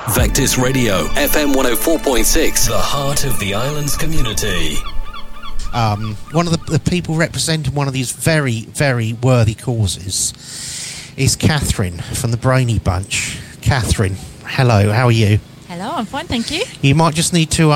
Vectis Radio, FM 104.6, the heart of the island's community. One of the people representing one of these very, very worthy causes is Catherine from the Brainy Bunch. Catherine, hello, how are you? Hello, I'm fine, thank you. You might just need to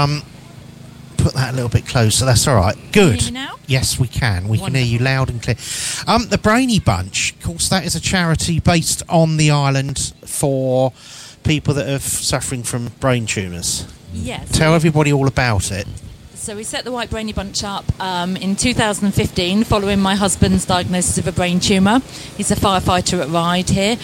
put that a little bit closer, that's all right. Good. Can you hear me now? Yes, we can. We can hear you loud and clear. The Brainy Bunch, of course, that is a charity based on the island for people that are suffering from brain tumours. Yes. Tell everybody all about it. So we set the White Brainy Bunch up in 2015 following my husband's diagnosis of a brain tumour. He's a firefighter at Ryde here.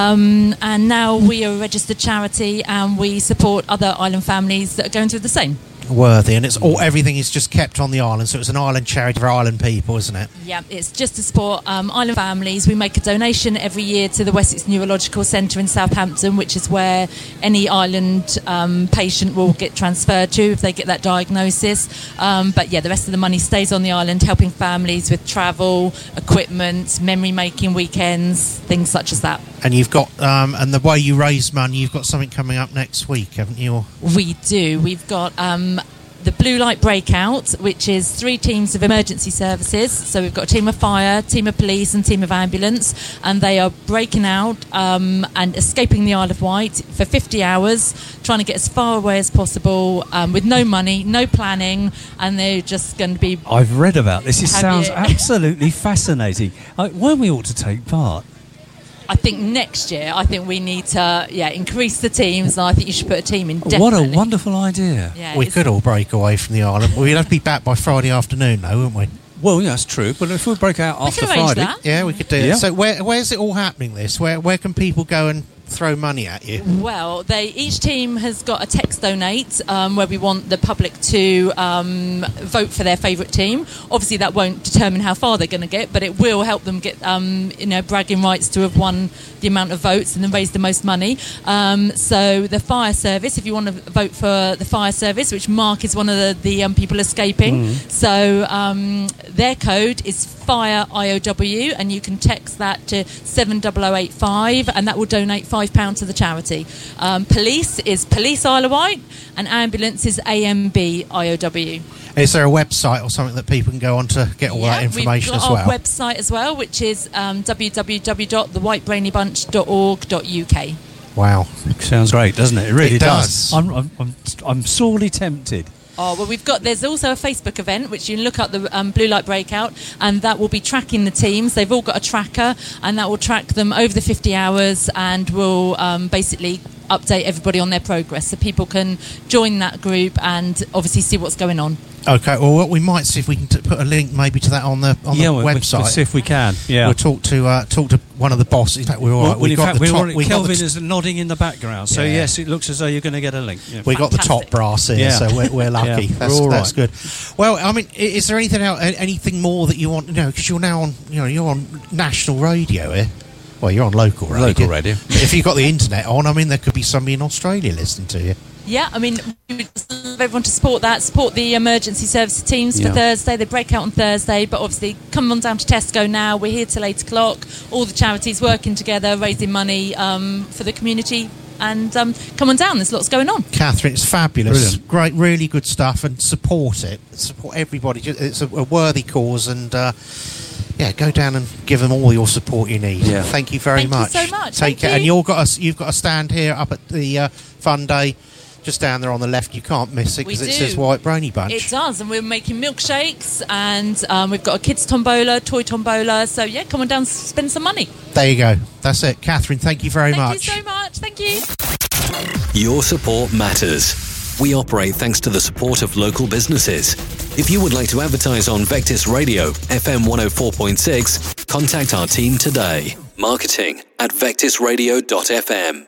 And now we are a registered charity and we support other island families that are going through the same. Worthy, and everything is just kept on the island, so it's an island charity for island people, isn't it? Yeah, it's just to support island families. We make a donation every year to the Wessex Neurological Centre in Southampton, which is where any island patient will get transferred to if they get that diagnosis. But yeah, the rest of the money stays on the island, helping families with travel, equipment, memory making weekends, things such as that. And you've got, and the way you raise money, you've got something coming up next week, haven't you? We do. We've got the Blue Light Breakout, which is 3 teams of emergency services. So we've got a team of fire, team of police and team of ambulance, and they are breaking out and escaping the Isle of Wight for 50 hours, trying to get as far away as possible with no money, no planning, and they're just going to be... I've read about this. It sounds absolutely fascinating. When we ought to take part? I think next year, we need to increase the teams, and I think you should put a team in, definitely. What a wonderful idea. Yeah, we could all break away from the island. We'd have to be back by Friday afternoon, though, wouldn't we? Well, yeah, that's true, but if we break out after Friday... That. Yeah, we could do it. So where's it all happening, this? Where can people go and throw money at you? Well, each team has got a text donate where we want the public to vote for their favourite team. Obviously, that won't determine how far they're going to get, but it will help them get bragging rights to have won the amount of votes and then raise the most money. So the fire service, if you want to vote for the fire service, which Mark is one of the people escaping, so their code is FIRE IOW, and you can text that to 70085, and that will donate £5 to the charity. Police is Police Isle of Wight, and ambulance is AMB IOW. Is there a website or something that people can go on to get all that information as well? We've got our website as well, which is www.thewhitebranybunch.org.uk. Wow. Sounds great, doesn't it? It really does. I'm sorely tempted. Oh, well, there's also a Facebook event, which you can look up, the Blue Light Breakout, and that will be tracking the teams. They've all got a tracker, and that will track them over the 50 hours and will basically update everybody on their progress, so people can join that group and obviously see what's going on. Okay, well, what we might see if we can put a link maybe to that on the website. We'll see if we can. Yeah, we'll talk to one of the bosses. In fact, we're all right. Kelvin is nodding in the background, so yes, it looks as though you're going to get a link. Yeah. We got the top brass here, so we're lucky. Yeah, that's good. Well, I mean, is there anything more that you want? Because you're now on, you're on national radio here. Well, you're on local radio. Local radio. If you've got the internet on, there could be somebody in Australia listening to you. Yeah, we would love everyone to support the emergency service teams for Thursday. They break out on Thursday, but obviously come on down to Tesco now. We're here till 8 o'clock. All the charities working together, raising money for the community. And come on down, there's lots going on. Catherine, it's fabulous. Brilliant. Great, really good stuff, and support it. Support everybody. It's a worthy cause, and go down and give them all your support you need. Yeah. Thank you very much. Thank you so much. Take care. And you've got a stand here up at the Fun Day. Just down there on the left, you can't miss it because it says White Brainy Bunch. It does, and we're making milkshakes, and we've got a kids tombola, toy tombola. So come on down, spend some money. There you go. That's it, Catherine. Thank you very much. Thank you so much. Thank you. Your support matters. We operate thanks to the support of local businesses. If you would like to advertise on Vectis Radio, FM 104.6, contact our team today. Marketing@vectisradio.fm.